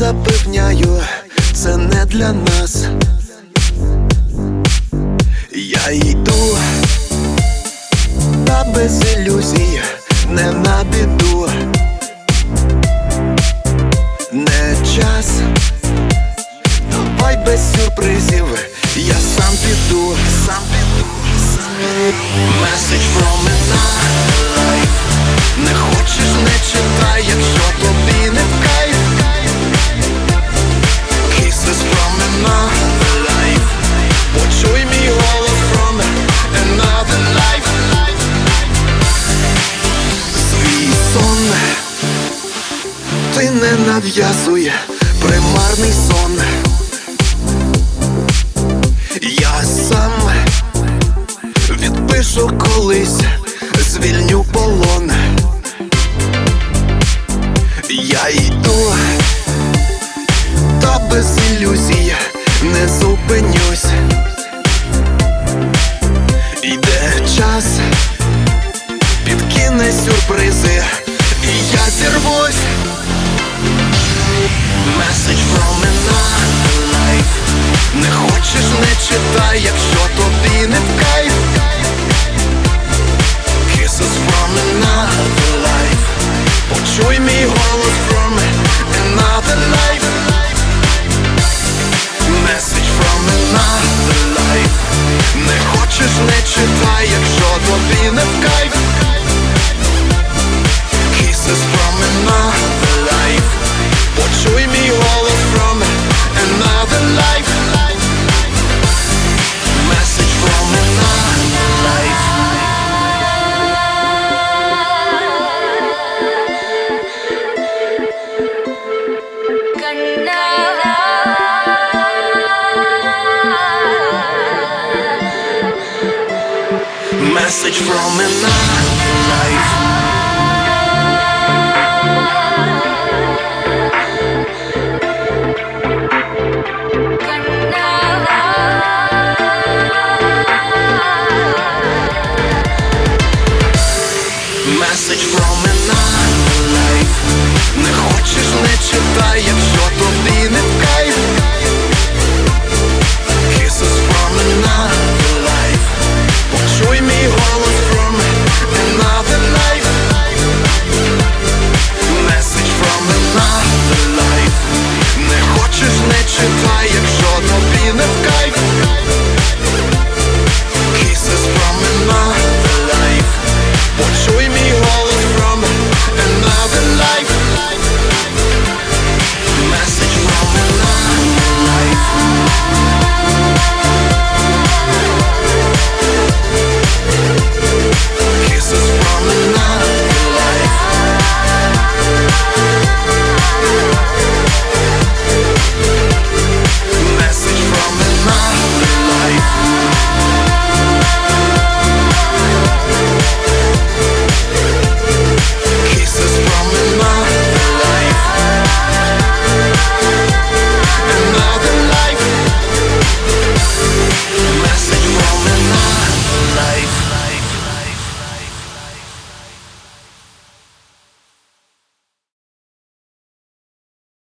запевняю, це не для нас. Я йду, та без ілюзій, не на біду. Не час, давай без сюрпризів, я сам піду, сам піду, сам піду. Message from another life. Не хочеш, не читай, якщо тобі не в кайф. Kisses from another life. Почуй мій голос from another life. Свій сон ти не нав'язуй, примарний сон. Я сам відпишу колись, звільню полон. Я йду, та без ілюзій, не зупинюсь. Йде час, підкине сюрпризи, і я зірвусь. Message from another life. Не хочеш, не читай, якщо тобі не в кайф. Kisses from another life. Почуй мій голос from another life. Message from another life. Не хочеш, не читай, якщо тобі не в кайф. Kisses from another life. Почуй мій голос from another life. Message from another life. Message from another life.